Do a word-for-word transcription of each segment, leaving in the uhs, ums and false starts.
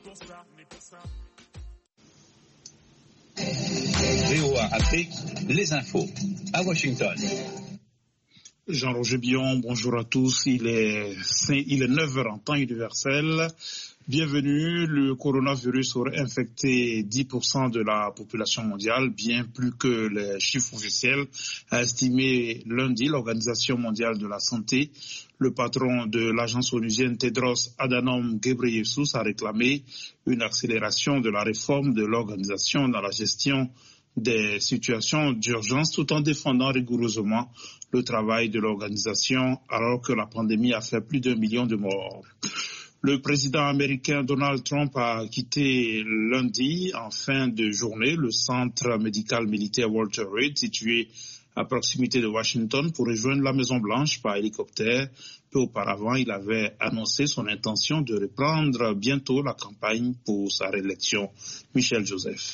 V O A Afrique, les infos à Washington. Jean-Roger Billon, bonjour à tous. Il est, il est neuf heures en temps universel. Bienvenue. Le coronavirus aurait infecté dix pour cent de la population mondiale, bien plus que les chiffres officiels, a estimé lundi l'Organisation mondiale de la santé. Le patron de l'agence onusienne Tedros Adhanom Ghebreyesus a réclamé une accélération de la réforme de l'organisation dans la gestion des situations d'urgence tout en défendant rigoureusement le travail de l'organisation alors que la pandémie a fait plus d'un million de morts. Le président américain Donald Trump a quitté lundi en fin de journée le centre médical militaire Walter Reed situé à proximité de Washington pour rejoindre la Maison-Blanche par hélicoptère. Peu auparavant, il avait annoncé son intention de reprendre bientôt la campagne pour sa réélection. Michel Joseph.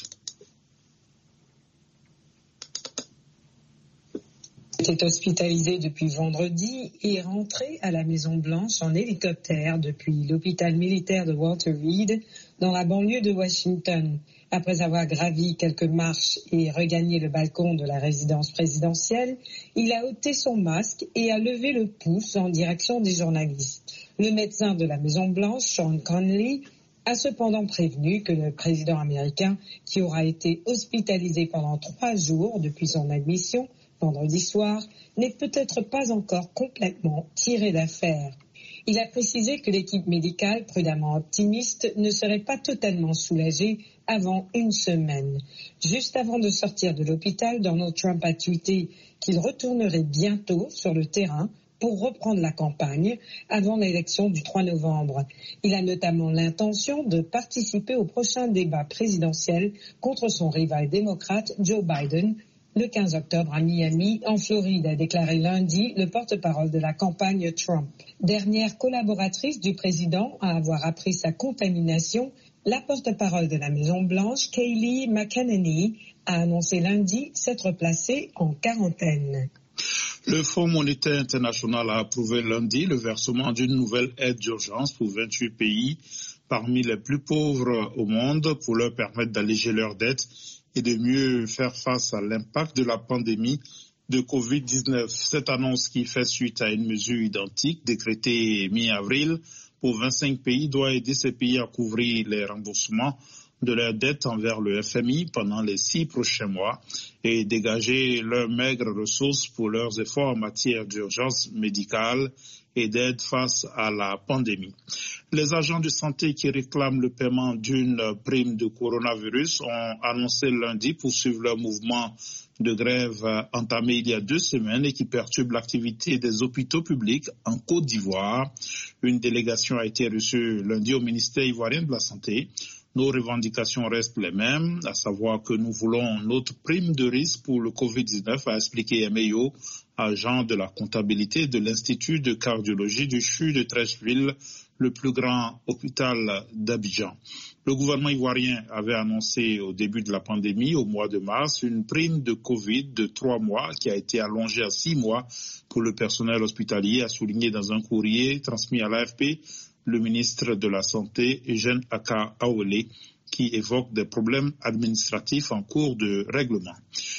Il était hospitalisé depuis vendredi et rentré à la Maison-Blanche en hélicoptère depuis l'hôpital militaire de Walter Reed dans la banlieue de Washington. Après avoir gravi quelques marches et regagné le balcon de la résidence présidentielle, il a ôté son masque et a levé le pouce en direction des journalistes. Le médecin de la Maison-Blanche, Sean Conley, a cependant prévenu que le président américain, qui aura été hospitalisé pendant trois jours depuis son admission, vendredi soir, n'est peut-être pas encore complètement tiré d'affaire. Il a précisé que l'équipe médicale, prudemment optimiste, ne serait pas totalement soulagée avant une semaine. Juste avant de sortir de l'hôpital, Donald Trump a tweeté qu'il retournerait bientôt sur le terrain pour reprendre la campagne avant l'élection du trois novembre. Il a notamment l'intention de participer au prochain débat présidentiel contre son rival démocrate Joe Biden, le quinze octobre à Miami, en Floride, a déclaré lundi le porte-parole de la campagne Trump. Dernière collaboratrice du président à avoir appris sa contamination, la porte-parole de la Maison-Blanche, Kayleigh McEnany, a annoncé lundi s'être placée en quarantaine. Le Fonds monétaire international a approuvé lundi le versement d'une nouvelle aide d'urgence pour vingt-huit pays parmi les plus pauvres au monde pour leur permettre d'alléger leurs dettes et de mieux faire face à l'impact de la pandémie de covid dix-neuf. Cette annonce qui fait suite à une mesure identique décrétée mi-avril pour vingt-cinq pays doit aider ces pays à couvrir les remboursements de leurs dettes envers le F M I pendant les six prochains mois et dégager leurs maigres ressources pour leurs efforts en matière d'urgence médicale et d'aide face à la pandémie. Les agents de santé qui réclament le paiement d'une prime de coronavirus ont annoncé lundi poursuivre leur mouvement de grève entamé il y a deux semaines et qui perturbe l'activité des hôpitaux publics en Côte d'Ivoire. Une délégation a été reçue lundi au ministère ivoirien de la Santé. Nos revendications restent les mêmes, à savoir que nous voulons notre prime de risque pour le covid dix-neuf, a expliqué M A O, agent de la comptabilité de l'Institut de cardiologie du C H U de Treichville, le plus grand hôpital d'Abidjan. Le gouvernement ivoirien avait annoncé au début de la pandémie, au mois de mars, une prime de Covid de trois mois qui a été allongée à six mois pour le personnel hospitalier, a souligné dans un courrier transmis à l'A F P le ministre de la Santé, Eugène Aka Awele, qui évoque des problèmes administratifs en cours de règlement.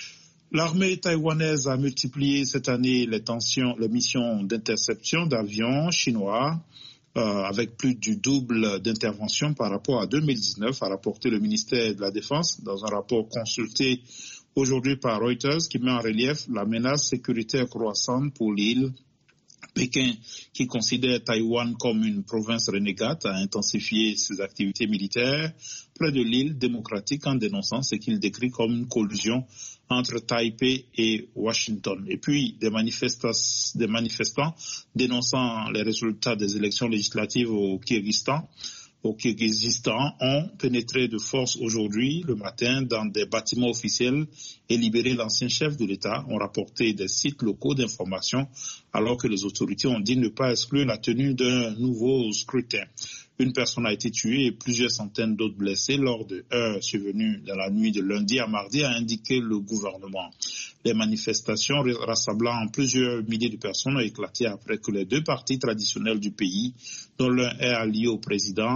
L'armée taïwanaise a multiplié cette année les tensions, les missions d'interception d'avions chinois euh, avec plus du double d'interventions par rapport à deux mille dix-neuf, a rapporté le ministère de la Défense dans un rapport consulté aujourd'hui par Reuters qui met en relief la menace sécuritaire croissante pour l'île. Pékin, qui considère Taïwan comme une province renégate, a intensifié ses activités militaires près de l'île démocratique en dénonçant ce qu'il décrit comme une collusion entre Taipei et Washington. Et puis, des, des manifestants dénonçant les résultats des élections législatives au Kyrgyzstan, au Kyrgyzstan ont pénétré de force aujourd'hui, le matin, dans des bâtiments officiels et libéré l'ancien chef de l'État, ont rapporté des sites locaux d'information, alors que les autorités ont dit ne pas exclure la tenue d'un nouveau scrutin. Une personne a été tuée et plusieurs centaines d'autres blessés lors de heurts survenus dans la nuit de lundi à mardi, a indiqué le gouvernement. Les manifestations rassemblant plusieurs milliers de personnes ont éclaté après que les deux partis traditionnels du pays, dont l'un est allié au président,